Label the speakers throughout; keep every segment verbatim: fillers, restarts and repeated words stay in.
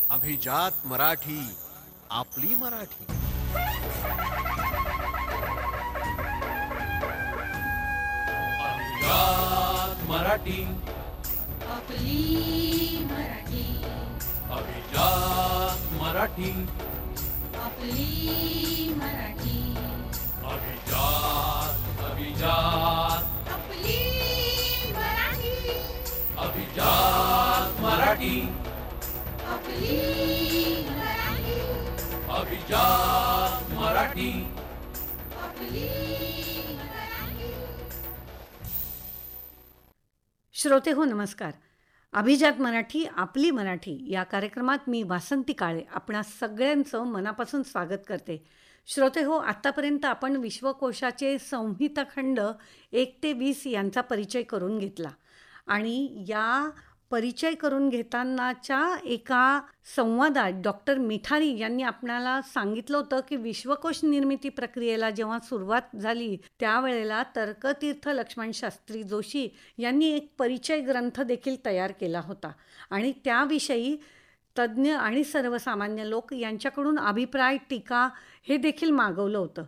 Speaker 1: अभिजात मराठी, आपली मराठी.
Speaker 2: अभिजात मराठी,
Speaker 3: आपली मराठी.
Speaker 2: अभिजात मराठी,
Speaker 3: आपली मराठी.
Speaker 2: अभिजात अभिजात
Speaker 3: आपली मराठी.
Speaker 2: अभिजात मराठी,
Speaker 3: आपली मराठी.
Speaker 2: अभिजात मराठी.
Speaker 3: आपली मराठी.
Speaker 4: श्रोते हो नमस्कार. अभिजात मराठी आपली मराठी या कार्यक्रमात मी वासंती काळे आपणा सगळ्यांचं मनापासून स्वागत करते. श्रोते हो, आत्तापर्यंत आपण विश्वकोशाचे संहिता खंड एक ते वीस यांचा परिचय करून घेतला आणि या परिचय करून घेतानाच्या एका संवादात डॉक्टर मिठारी यांनी आपणाला सांगितलं होतं की विश्वकोश निर्मिती प्रक्रियेला जेव्हा सुरुवात झाली त्यावेळेला तर्कतीर्थ लक्ष्मण शास्त्री जोशी यांनी एक परिचय ग्रंथ देखील तयार केला होता आणि त्याविषयी तज्ज्ञ आणि सर्वसामान्य लोक यांच्याकडून अभिप्राय, टीका हे देखील मागवलं होतं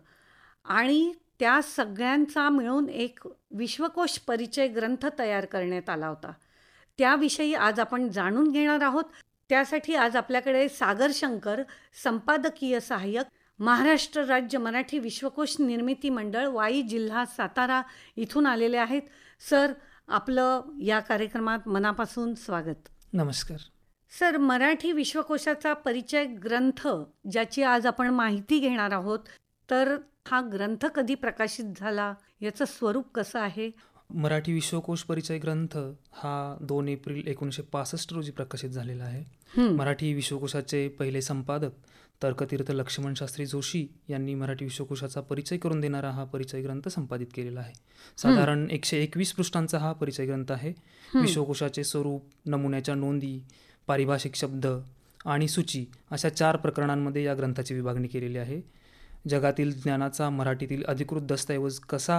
Speaker 4: आणि त्या सगळ्यांचा मिळून एक विश्वकोश परिचय ग्रंथ तयार करण्यात आला होता. त्याविषयी आज आपण जाणून घेणार आहोत. त्यासाठी आज आपल्याकडे सागर शंकर, संपादकीय सहाय्यक, महाराष्ट्र राज्य मराठी विश्वकोश निर्मिती मंडळ, वाई, जिल्हा सातारा इथून आलेले आहेत. सर, आपलं या कार्यक्रमात मनापासून स्वागत.
Speaker 5: नमस्कार
Speaker 4: सर, मराठी विश्वकोशाचा परिचय ग्रंथ ज्याची आज आपण माहिती घेणार आहोत, तर हा ग्रंथ कधी प्रकाशित झाला, याचं स्वरूप कसं आहे?
Speaker 5: मराठी विश्वकोश परिचय ग्रंथ हा दोन एप्रिल एकोणीसशे पासष्ट रोजी प्रकाशित झालेला आहे. मराठी विश्वकोशाचे पहिले संपादक तर्कतीर्थ लक्ष्मण शास्त्री जोशी यांनी मराठी विश्वकोशाचा परिचय करून देणारा हा परिचय ग्रंथ संपादित केलेला आहे. साधारण एकशे एकवीस पृष्ठांचा हा परिचय ग्रंथ आहे. विश्वकोशाचे स्वरूप, नमुन्याच्या नोंदी, पारिभाषिक शब्द आणि सूची अशा चार प्रकरणांमध्ये या ग्रंथाची विभागणी केलेली आहे. जगातील ज्ञानाचा मराठीतील अधिकृत दस्तऐवज कसा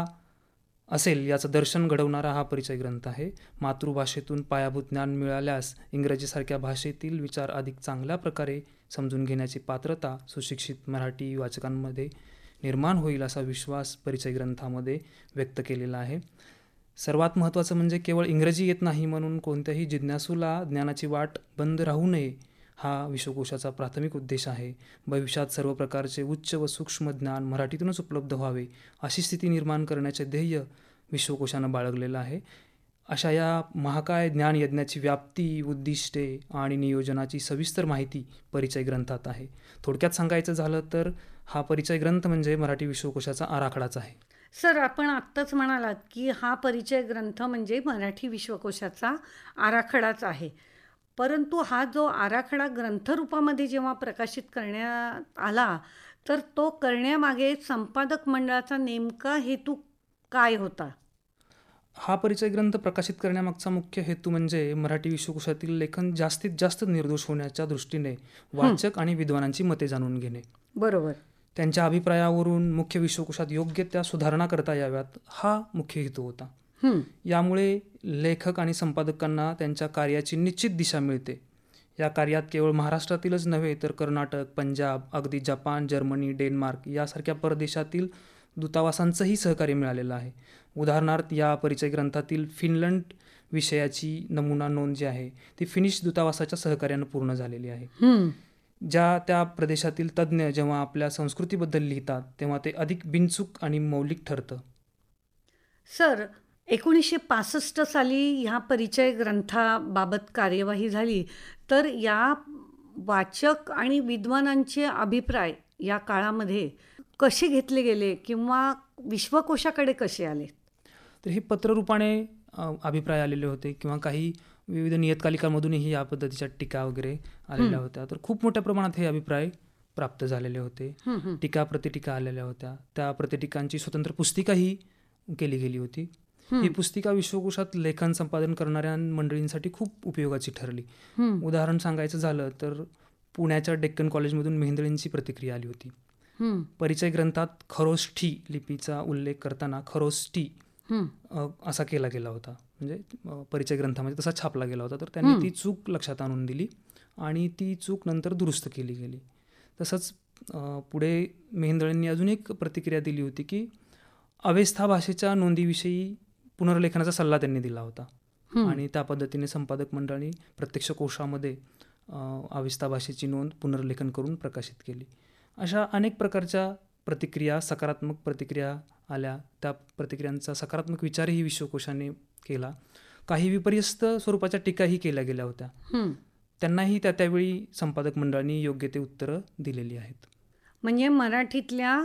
Speaker 5: असेल याचं दर्शन घडवणारा हा परिचय ग्रंथ आहे. मातृभाषेतून पायाभूत ज्ञान मिळाल्यास इंग्रजीसारख्या भाषेतील विचार अधिक चांगल्या प्रकारे समजून घेण्याची पात्रता सुशिक्षित मराठी वाचकांमध्ये निर्माण होईल असा विश्वास परिचय ग्रंथामध्ये व्यक्त केलेला आहे. सर्वात महत्त्वाचं म्हणजे केवळ इंग्रजी येत नाही म्हणून कोणत्याही जिज्ञासूला ज्ञानाची वाट बंद राहू नये हा विश्वकोशाचा प्राथमिक उद्देश आहे. भविष्यात सर्व प्रकारचे उच्च व सूक्ष्म ज्ञान मराठीतूनच उपलब्ध व्हावे अशी स्थिती निर्माण करण्याचे ध्येय विश्वकोशानं बाळगलेलं आहे. अशा या महाकाय ज्ञानयज्ञाची व्याप्ती, उद्दिष्टे आणि नियोजनाची सविस्तर माहिती परिचय ग्रंथात आहे. थोडक्यात सांगायचं झालं तर हा परिचय ग्रंथ म्हणजे मराठी विश्वकोशाचा आराखडाच आहे.
Speaker 4: सर, आपण आत्ताच म्हणालात की हा परिचय ग्रंथ म्हणजे मराठी विश्वकोशाचा आराखडाच आहे, परंतु हा जो आराखडा ग्रंथरूपामध्ये जेव्हा प्रकाशित करण्यात आला तर तो करण्यामागे संपादक मंडळाचा नेमका हेतू काय होता?
Speaker 5: हा परिचय ग्रंथ प्रकाशित करण्यामागचा मुख्य हेतू म्हणजे मराठी विश्वकोशातील लेखन जास्तीत जास्त निर्दोष होण्याच्या दृष्टीने वाचक आणि विद्वानांची मते जाणून घेणे.
Speaker 4: बरोबर.
Speaker 5: त्यांच्या अभिप्रायावरून मुख्य विश्वकोशात योग्य त्या सुधारणा करता याव्यात हा मुख्य हेतू होता. यामुळे लेखक आणि संपादकांना त्यांच्या कार्याची निश्चित दिशा मिळते. या कार्यात केवळ महाराष्ट्रातीलच नव्हे तर कर्नाटक, पंजाब, अगदी जपान, जर्मनी, डेन्मार्क यासारख्या परदेशातील दूतावासांचंही सहकार्य मिळालेलं आहे. उदाहरणार्थ या परिचय ग्रंथातील फिनलंड विषयाची नमुना नोंद जी आहे ती फिनिश दूतावासाच्या सहकार्यानं पूर्ण झालेली आहे. ज्या त्या प्रदेशातील तज्ज्ञ जेव्हा आपल्या संस्कृतीबद्दल लिहितात तेव्हा ते अधिक बिनचूक आणि मौलिक ठरतं.
Speaker 4: सर, एकोणीसशे पासष्ट साली ह्या परिचय ग्रंथाबाबत कार्यवाही झाली, तर या वाचक आणि विद्वानांचे अभिप्राय या काळामध्ये कसे घेतले गेले किंवा विश्वकोशाकडे कसे आले?
Speaker 5: तर हे पत्ररूपाने अभिप्राय आलेले होते किंवा काही विविध नियतकालिकांमधूनही या पद्धतीच्या टीका वगैरे आलेल्या होत्या. तर खूप मोठ्या प्रमाणात हे अभिप्राय प्राप्त झालेले होते. टीका प्रतिटीका आलेल्या होत्या. त्या प्रतिटीकांची स्वतंत्र पुस्तिकाही केली गेली होती. ही पुस्तिका विश्वकोशात लेखन संपादन करणाऱ्या मंडळींसाठी खूप उपयोगाची ठरली. उदाहरण सांगायचं झालं तर पुण्याच्या डेक्कन कॉलेजमधून मेहेंदळेंची प्रतिक्रिया आली होती. परिचय ग्रंथात खरोष्ठी लिपीचा उल्लेख करताना खरोष्टी असा केला गेला होता. म्हणजे अ, परिचय ग्रंथामध्ये तसा छापला गेला होता. तर त्यांनी
Speaker 4: हं.
Speaker 5: ती चूक लक्षात आणून दिली आणि ती चूक नंतर दुरुस्त केली गेली. तसंच अ, पुढे मेहेंदळेंनी अजून एक प्रतिक्रिया दिली होती की अवेस्था भाषेच्या नोंदीविषयी पुनर्लेखनाचा सल्ला त्यांनी दिला होता.
Speaker 4: हं.
Speaker 5: आणि त्या पद्धतीने संपादक मंडळाने प्रत्यक्ष कोशामध्ये अ, अवेस्था भाषेची नोंद पुनर्लेखन करून प्रकाशित केली. अशा अनेक प्रकारच्या प्रतिक्रिया, सकारात्मक प्रतिक्रिया आल्या. त्या प्रतिक्रियांचा सकारात्मक विचारही विश्वकोशाने केला. काही विपर्यस्त स्वरूपाच्या टीकाही केल्या गेल्या होत्या.
Speaker 4: हं.
Speaker 5: त्यांनाही त्या त्यावेळी संपादक मंडळाने योग्य ते उत्तरं दिलेली आहेत.
Speaker 4: म्हणजे मराठीतल्या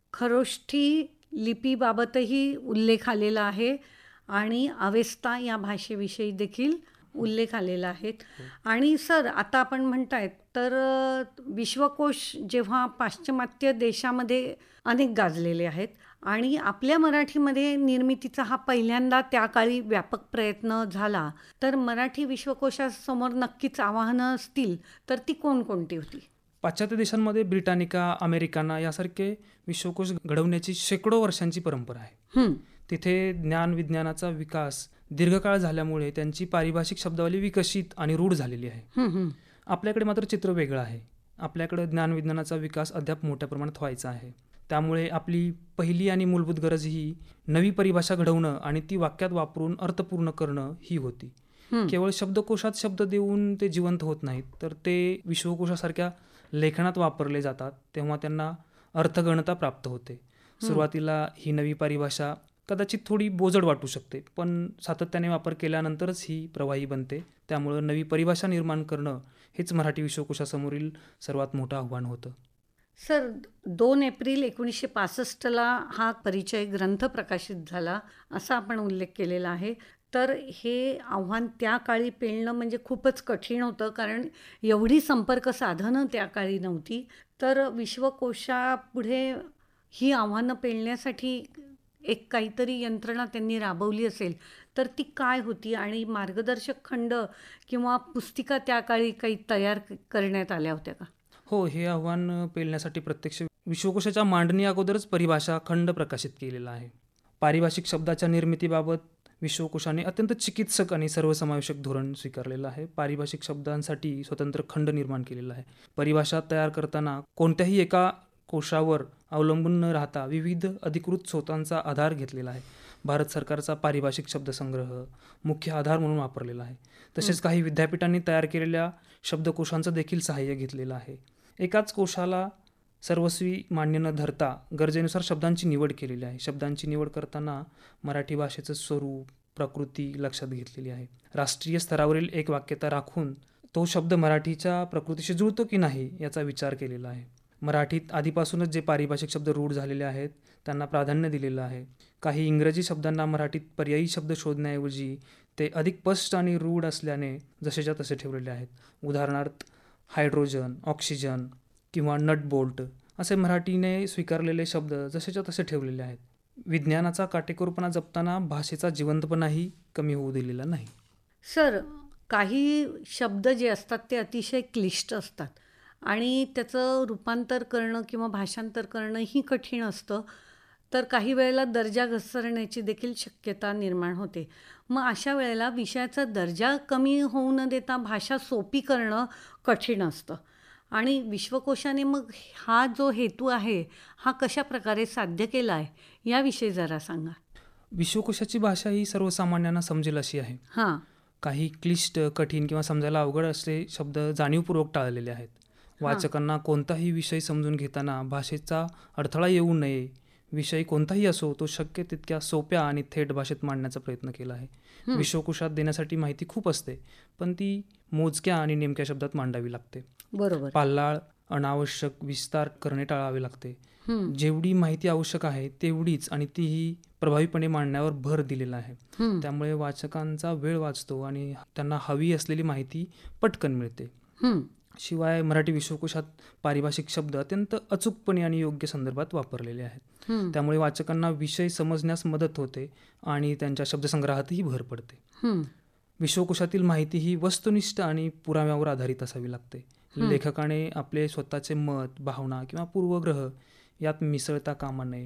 Speaker 4: खरोष्ठी लिपीबाबतही उल्लेख आलेला आहे आणि अवेस्ता या भाषेविषयी देखील उल्लेख आलेला आहे. आणि सर, आता आपण म्हणतायत तर अ, विश्वकोश जेव्हा पाश्चिमात्य देशामध्ये अनेक गाजलेले आहेत आणि आपल्या मराठीमध्ये निर्मितीचा हा पहिल्यांदा त्या काळी व्यापक प्रयत्न झाला, तर मराठी विश्वकोशासमोर नक्कीच आव्हानं असतील, तर ती कोणकोणती होती?
Speaker 5: पाश्चात्य देशांमध्ये ब्रिटानिका, अमेरिकाना यासारखे विश्वकोश घडवण्याची शेकडो वर्षांची परंपरा आहे.
Speaker 4: हं.
Speaker 5: तिथे ज्ञान विज्ञानाचा विकास दीर्घकाळ झाल्यामुळे त्यांची पारिभाषिक शब्दावली विकसित आणि रूढ झालेली आहे.
Speaker 4: हं, हं.
Speaker 5: आपल्याकडे मात्र चित्र वेगळं आहे. आपल्याकडे ज्ञानविज्ञानाचा विकास अद्याप मोठ्या प्रमाणात व्हायचा आहे. त्यामुळे आपली पहिली आणि मूलभूत गरज ही नवी परिभाषा घडवणं आणि ती वाक्यात वापरून अर्थपूर्ण करणं ही होती.
Speaker 4: हं.
Speaker 5: केवळ शब्दकोशात शब्द देऊन ते जिवंत होत नाहीत, तर ते विश्वकोशासारख्या लेखनात वापरले जातात तेव्हा त्यांना अर्थगणता प्राप्त होते. सुरुवातीला ही नवी परिभाषा कदाचित थोडी बोजड वाटू शकते, पण सातत्याने वापर केल्यानंतरच ही प्रवाही बनते. त्यामुळं नवी परिभाषा निर्माण करणं हेच मराठी विश्वकोशासमोरील सर्वात मोठं आव्हान होतं.
Speaker 4: सर, दोन एप्रिल एकोणीसशे पासष्टला हा परिचय ग्रंथ प्रकाशित झाला असा आपण उल्लेख केलेला आहे. तर हे आव्हान त्या काळी पेलणं म्हणजे खूपच कठीण होतं, कारण एवढी संपर्क साधनं त्या काळी नव्हती. तर विश्वकोशापुढे ही आव्हानं पेलण्यासाठी एक काहीतरी यंत्रणा त्यांनी राबवली असेल, तर ती काय होती आणि मार्गदर्शक खंड किंवा पुस्तिका त्या काळी काही तयार क- करण्यात आल्या होत्या का?
Speaker 5: हो, हे आव्हान पेलण्यासाठी प्रत्यक्ष विश्वकोशाच्या मांडणी अगोदरच परिभाषा खंड प्रकाशित केलेला आहे. पारिभाषिक शब्दाच्या निर्मितीबाबत विश्वकोशाने अत्यंत चिकित्सक आणि सर्वसमावेशक धोरण स्वीकारलेलं आहे. पारिभाषिक शब्दांसाठी स्वतंत्र खंड निर्माण केलेला आहे. परिभाषा तयार करताना कोणत्याही एका कोशावर अवलंबून न राहता विविध अधिकृत स्रोतांचा आधार घेतलेला आहे. भारत सरकारचा पारिभाषिक शब्दसंग्रह मुख्य आधार म्हणून वापरलेला आहे. तसेच काही विद्यापीठांनी तयार केलेल्या शब्दकोशांचं देखील सहाय्य घेतलेलं आहे. एकाच कोशाला सर्वस्वी मान्य न धरता गरजेनुसार शब्दांची निवड केलेली आहे. शब्दांची निवड करताना मराठी भाषेचं स्वरूप, प्रकृती लक्षात घेतलेली आहे. राष्ट्रीय स्तरावरील एक वाक्यता राखून तो शब्द मराठीच्या प्रकृतीशी जुळतो की नाही याचा विचार केलेला आहे. मराठीत आधीपासूनच जे पारिभाषिक शब्द रूढ झालेले आहेत त्यांना प्राधान्य दिलेलं आहे. काही इंग्रजी शब्दांना मराठीत पर्यायी शब्द शोधण्याऐवजी ते अधिक स्पष्ट आणि रूढ असल्याने जसेच्या तसे ठेवलेले आहेत. उदाहरणार्थ हायड्रोजन, ऑक्सिजन किंवा नट बोल्ट असे मराठीने स्वीकारलेले शब्द जसेच्या तसे ठेवलेले आहेत. विज्ञानाचा काटेकोरपणा जपताना भाषेचा जिवंतपणाही कमी होऊ दिलेला नाही.
Speaker 4: सर, काही शब्द जे असतात ते अतिशय क्लिष्ट असतात आणि त्याचं रूपांतर करणं किंवा भाषांतर करणंही कठीण असतं. तर काही वेळेला दर्जा घसरण्याची देखील शक्यता निर्माण होते. मग अशा वेळेला विषयाचा दर्जा कमी होऊ न देता भाषा सोपी करणं कठीण असतं आणि विश्वकोशाने मग हा जो हेतू आहे हा कशा प्रकारे साध्य केला आहे याविषयी जरा सांगा.
Speaker 5: विश्वकोशाची भाषा ही सर्वसामान्यांना समजेल अशी आहे.
Speaker 4: हां.
Speaker 5: काही क्लिष्ट, कठीण किंवा समजायला अवघड असले शब्द जाणीवपूर्वक टाळलेले आहेत. वाचकांना कोणताही विषय समजून घेताना भाषेचा अडथळा येऊ नये, विषय कोणताही असो तो शक्य तितक्या सोप्या आणि थेट भाषेत मांडण्याचा प्रयत्न केला आहे. विश्वकोशात देण्यासाठी माहिती खूप असते, पण ती मोजक्या आणि नेमक्या शब्दात मांडावी लागते.
Speaker 4: बरोबर.
Speaker 5: पाल्लाळ, अनावश्यक विस्तार करणे टाळावे लागते.
Speaker 4: हं.
Speaker 5: जेवढी माहिती आवश्यक आहे तेवढीच आणि तीही प्रभावीपणे मांडण्यावर भर दिलेला आहे.
Speaker 4: हं.
Speaker 5: त्यामुळे वाचकांचा वेळ वाचतो आणि त्यांना हवी असलेली माहिती पटकन मिळते.
Speaker 4: हं.
Speaker 5: शिवाय मराठी विश्वकोशात पारिभाषिक शब्द अत्यंत अचूकपणे आणि योग्य संदर्भात वापरलेले आहेत.
Speaker 4: हं.
Speaker 5: त्यामुळे वाचकांना विषय समजण्यास मदत होते आणि त्यांच्या शब्दसंग्रहातही भर पडते.
Speaker 4: हं.
Speaker 5: विश्वकोशातील माहिती ही वस्तुनिष्ठ आणि पुराव्यावर आधारित असावी लागते. लेखकाने आपले स्वतःचे मत, भावना किंवा पूर्वग्रह यात मिसळता कामा नये.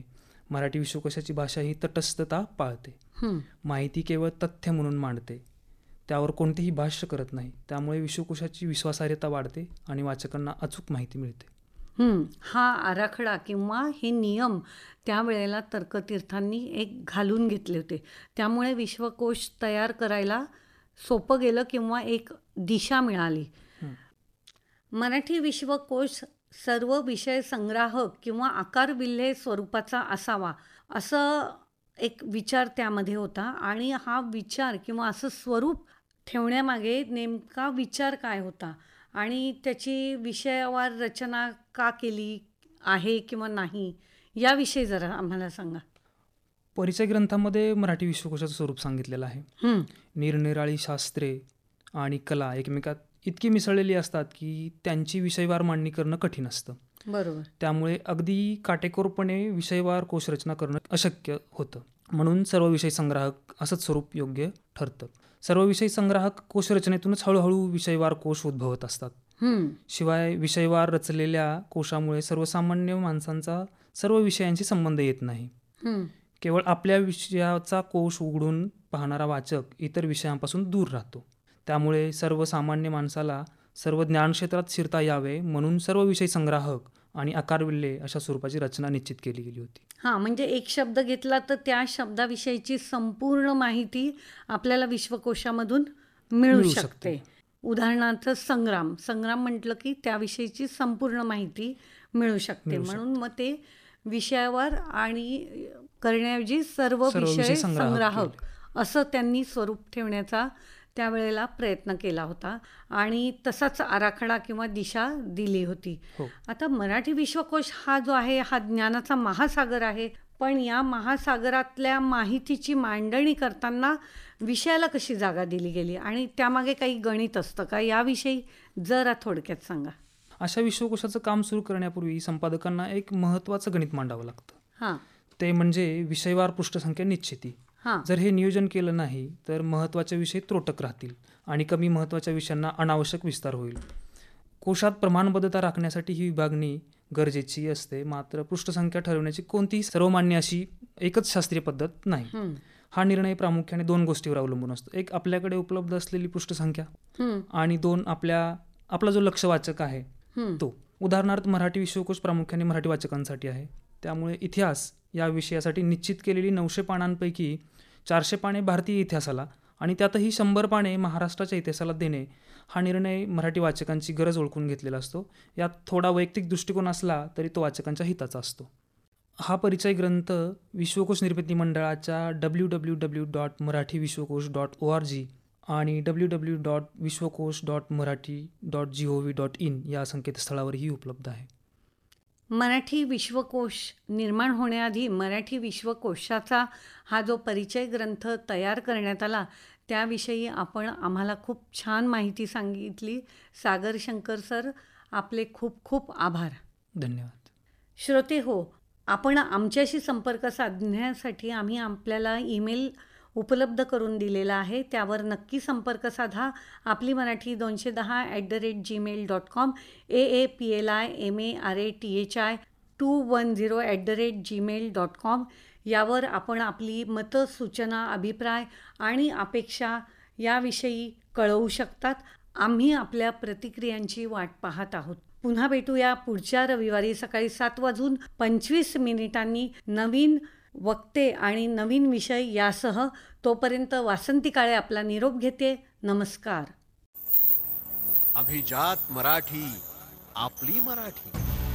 Speaker 5: मराठी विश्वकोशाची भाषा ही तटस्थता पाळते.
Speaker 4: हं.
Speaker 5: माहिती केवळ तथ्य म्हणून मांडते, त्यावर कोणतेही भाष्य करत नाही. त्यामुळे विश्वकोशाची विश्वासार्हता वाढते आणि वाचकांना अचूक माहिती मिळते.
Speaker 4: हं. हा आराखडा किंवा हे नियम त्यावेळेला तर्कतीर्थांनी एक घालून घेतले होते. त्यामुळे विश्वकोश तयार करायला सोपं गेलं किंवा एक दिशा मिळाली.
Speaker 5: हं.
Speaker 4: मराठी विश्वकोश सर्व विषय संग्राहक किंवा आकारविल्हे स्वरूपाचा असावा असं एक विचार त्यामध्ये होता. आणि हा विचार किंवा असं स्वरूप ठेवण्यामागे नेमका विचार काय होता आणि त्याची विषयावर रचना का केली आहे किंवा नाही याविषयी जरा आम्हाला सांगा.
Speaker 5: परिचय ग्रंथामध्ये मराठी विश्वकोशाचं स्वरूप सांगितलेलं आहे.
Speaker 4: हं.
Speaker 5: निरनिराळी शास्त्रे आणि कला एकमेकात इतकी मिसळलेली असतात की त्यांची विषयवार मांडणी करणं कठीण असतं.
Speaker 4: बरोबर.
Speaker 5: त्यामुळे अगदी काटेकोरपणे विषयवार कोशरचना करणं अशक्य होतं. म्हणून सर्व विषय संग्राहक असंच स्वरूप योग्य ठरतं. सर्व विषय संग्राहक कोशरचनेतूनच हळूहळू विषयवार कोश उद्भवत असतात.
Speaker 4: हं.
Speaker 5: शिवाय विषयवार रचलेल्या कोशामुळे सर्वसामान्य माणसांचा सर्व विषयांशी संबंध येत नाही.
Speaker 4: हं.
Speaker 5: केवळ आपल्या विषयाचा कोश उघडून पाहणारा वाचक इतर विषयांपासून दूर राहतो. त्यामुळे सर्वसामान्य माणसाला सर्व ज्ञानक्षेत्रात शिरता यावे म्हणून सर्व विषय संग्राहक आणि आकारविल्हे अशा स्वरूपाची रचना निश्चित केली गेली होती.
Speaker 4: हां, म्हणजे एक शब्द घेतला तर त्या शब्दाविषयीची संपूर्ण माहिती आपल्याला विश्वकोशामधून मिळू
Speaker 5: मिळू
Speaker 4: शकते.
Speaker 5: शकते.
Speaker 4: उदाहरणार्थ संग्राम संग्राम म्हटलं की त्याविषयीची संपूर्ण माहिती मिळू शकते.
Speaker 5: मिळू
Speaker 4: म्हणून मग ते विषयावर आणि करण्याऐवजी सर्व
Speaker 5: सर्व
Speaker 4: विषय
Speaker 5: विषय संग्राहक
Speaker 4: संग्राहक असं त्यांनी स्वरूप ठेवण्याचा त्यावेळेला प्रयत्न केला होता आणि तसाच आराखडा किंवा दिशा दिली होती.
Speaker 5: हो.
Speaker 4: आता मराठी विश्वकोश हा जो आहे हा ज्ञानाचा महासागर आहे. पण या महासागरातल्या माहितीची मांडणी करताना विषयाला कशी जागा दिली गेली आणि त्यामागे काही गणित असतं का याविषयी जरा थोडक्यात सांगा.
Speaker 5: अशा विश्वकोशाचं काम सुरू करण्यापूर्वी संपादकांना एक महत्त्वाचं गणित मांडावं लागतं.
Speaker 4: हां
Speaker 5: ते म्हणजे विषयवार पृष्ठसंख्या निश्चिती.
Speaker 4: हां
Speaker 5: जर हे नियोजन केलं नाही तर महत्त्वाचे विषय त्रोटक राहतील आणि कमी महत्त्वाच्या विषयांना अनावश्यक विस्तार होईल. कोशात प्रमाणबद्धता राखण्यासाठी ही विभागणी गरजेची असते. मात्र पृष्ठसंख्या ठरवण्याची कोणतीही सर्वमान्य अशी एकच शास्त्रीय पद्धत नाही.
Speaker 4: हं,
Speaker 5: हा निर्णय प्रामुख्याने दोन गोष्टीवर अवलंबून असतो. एक आपल्याकडे उपलब्ध असलेली पृष्ठसंख्या
Speaker 4: हं,
Speaker 5: आणि दोन आपल्या आपला जो लक्ष्यवाचक आहे
Speaker 4: हं.
Speaker 5: तो. उदाहरणार्थ मराठी विश्वकोश प्रामुख्याने मराठी वाचकांसाठी आहे. त्यामुळे इतिहास या विषयासाठी निश्चित केलेली नऊशे पानांपैकी चारशे पाने भारतीय इतिहासाला आणि त्यातही शंभर पाने महाराष्ट्राच्या इतिहासाला देणे हा निर्णय मराठी वाचकांची गरज ओळखून घेतलेला असतो. यात थोडा वैयक्तिक दृष्टिकोन असला तरी तो वाचकांच्या हिताचा असतो. हा परिचय ग्रंथ विश्वकोश निर्मिती मंडळाच्या W W W dot Marathi Vishwakosh dot O R G आणि W W dot Vishwakosh dot Marathi dot G O V dot in या संकेतस्थळावरही उपलब्ध आहे.
Speaker 4: मराठी विश्वकोश निर्माण होण्याआधी मराठी विश्वकोशाचा हा जो परिचय ग्रंथ तयार करण्यात आला त्याविषयी आपण आम्हाला खूप छान माहिती सांगितली. सागर शंकर सर, आपले खूप खूप आभार.
Speaker 5: धन्यवाद.
Speaker 4: श्रोते हो, आपण आमच्याशी संपर्क साधण्यासाठी आम्ही आपल्याला ईमेल उपलब्ध करून दिलेला आहे. त्यावर नक्की संपर्क साधा. आपली मराठी दोनशे दहा at the rate Gmail dot com, A A P L I M A R A T H I two one zero at the rate Gmail dot com यावर आपण आपली मतं, सूचना, अभिप्राय आणि अपेक्षा याविषयी कळवू शकतात. आम्ही आपल्या प्रतिक्रियांची वाट पाहत आहोत. पुन्हा भेटूया पुढच्या रविवारी सकाळी सात वाजून पंचवीस मिनिटांनी नवीन वक्ते आणि नवीन विषय यासह. तोपर्यंत वासंती काळे आपला निरोप घेते. नमस्कार.
Speaker 1: अभिजात मराठी, आपली मराठी.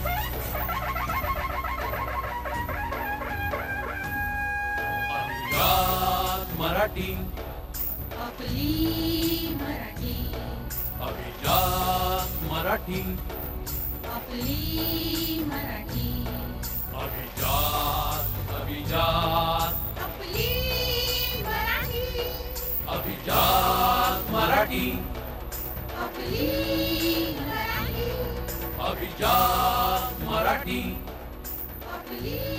Speaker 2: अभिजात मराठी.
Speaker 3: आपली मराठी.
Speaker 2: अभिजात मराठी.
Speaker 3: आपली मराठी.
Speaker 2: अभिजात अभिजात
Speaker 3: आपली मराठी.
Speaker 2: अभिजात मराठी.
Speaker 3: आपली मराठी.
Speaker 2: अभिजात मराठी.
Speaker 3: आपली